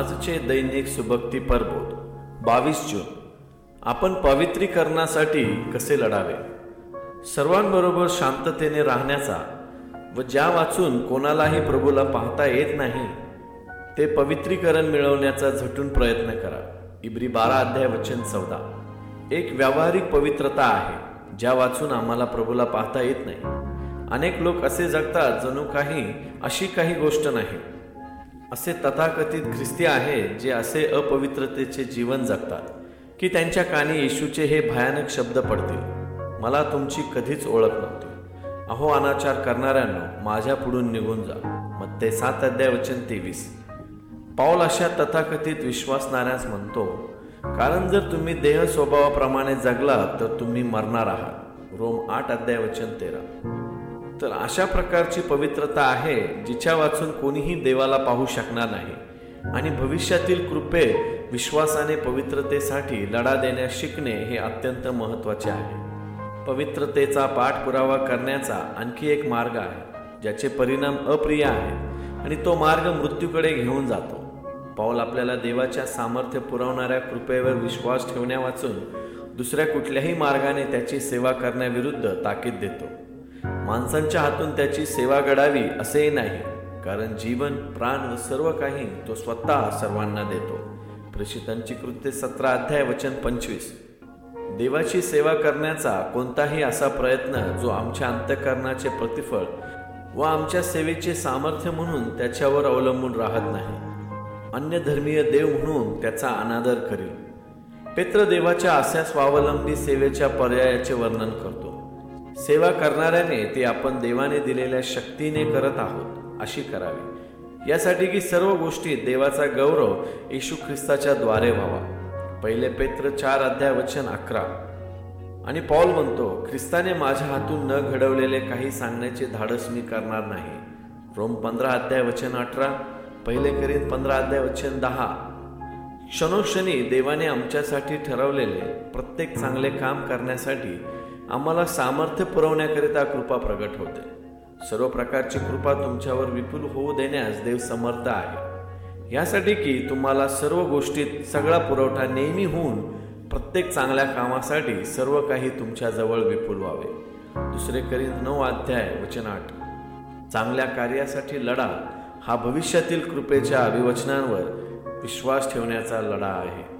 आजचे दैनिक सुभक्ती प्रबोध 22 जून. आपण पवित्रीकरणासाठी कसे लढावे. सर्वांबरोबर शांततेने राहण्याचा व ज्या वाचून कोणालाही प्रभूला पाहता येत नाही ते पवित्रीकरण मिळवण्याचा झटून प्रयत्न करा. इब्री 12:14. एक व्यावहारिक पवित्रता आहे ज्या वाचून आम्हाला प्रभूला पाहता येत नाही. अनेक लोक असे जगतात जणू काही अशी काही गोष्ट नाही. असे तथाकथित ख्रिस्ती आहेत जे असे अपवित्रतेचे जीवन जगतात की त्यांच्या कानी येशूचे हे भयानक शब्द पडतील, मला तुमची कधीच ओळख नव्हती. अहो अनाचार करणाऱ्यांनो, माझ्या पुढून निघून जा. मत्ते 7:23. पाऊल अशा तथाकथित विश्वासणाऱ्यास म्हणतो, कारण जर तुम्ही देह स्वभावाप्रमाणे जगलात तर तुम्ही मरणार आहात. रोम 8:13. तर अशा प्रकारची पवित्रता आहे जिच्या वाचून कोणीही देवाला पाहू शकणार नाही आणि भविष्यातील कृपे विश्वासाने पवित्रतेसाठी लढा देण्यास शिकणे हे अत्यंत महत्त्वाचे आहे. पवित्रतेचा पाठपुरावा करण्याचा आणखी एक मार्ग आहे ज्याचे परिणाम अप्रिय आहेत आणि तो मार्ग मृत्यूकडे घेऊन जातो. पाऊल आपल्याला देवाच्या सामर्थ्य पुरवणाऱ्या कृपेवर विश्वास ठेवण्या वाचून दुसऱ्या कुठल्याही मार्गाने त्याची सेवा करण्याविरुद्ध ताकीद देतो. माणसांच्या हातून त्याची सेवा घडावी असेही नाही, कारण जीवन, प्राण व सर्व काही तो स्वतः सर्वांना देतो. प्रेषितांची कृत्ये 17:25. देवाची सेवा करण्याचा कोणताही असा प्रयत्न जो आमच्या अंतःकरणाचे प्रतिफळ व आमच्या सेवेचे सामर्थ्य म्हणून त्याच्यावर अवलंबून राहत नाही, अन्य धर्मीय देव म्हणून त्याचा अनादर करील. पेत्र देवाच्या अशा स्वावलंबी सेवेच्या पर्यायाचे वर्णन करतो. सेवा करणाऱ्याने ते आपण देवाने दिलेल्या शक्तीने करत आहोत अशी करावी, यासाठी की सर्व गोष्टी देवाचा गौरव येशू ख्रिस्ताच्या द्वारे व्हावा. पहिले पेत्र 4:11. आणि पौल म्हणतो, ख्रिस्ताने माझ्या हातून न घडवलेले काही सांगण्याचे धाडस मी करणार नाही. रोम 15:18. पहिले करीन 15:10. क्षणोक्षणी देवाने आमच्यासाठी ठरवलेले प्रत्येक चांगले काम करण्यासाठी आम्हाला सामर्थ्य पुरवण्याकरिता कृपा प्रगट होते. सर्व प्रकारची कृपा तुमच्यावर विपुल होऊ देण्यास देव समर्थ आहे, यासाठी की तुम्हाला सर्व गोष्टीत सगळा पुरवठा नेहमी होऊन प्रत्येक चांगल्या कामासाठी सर्व काही तुमच्याजवळ विपुल व्हावे. दुसरे करीन 9:8. चांगल्या कार्यासाठी लढा हा भविष्यातील कृपेच्या अभिवचनांवर विश्वास ठेवण्याचा लढा आहे.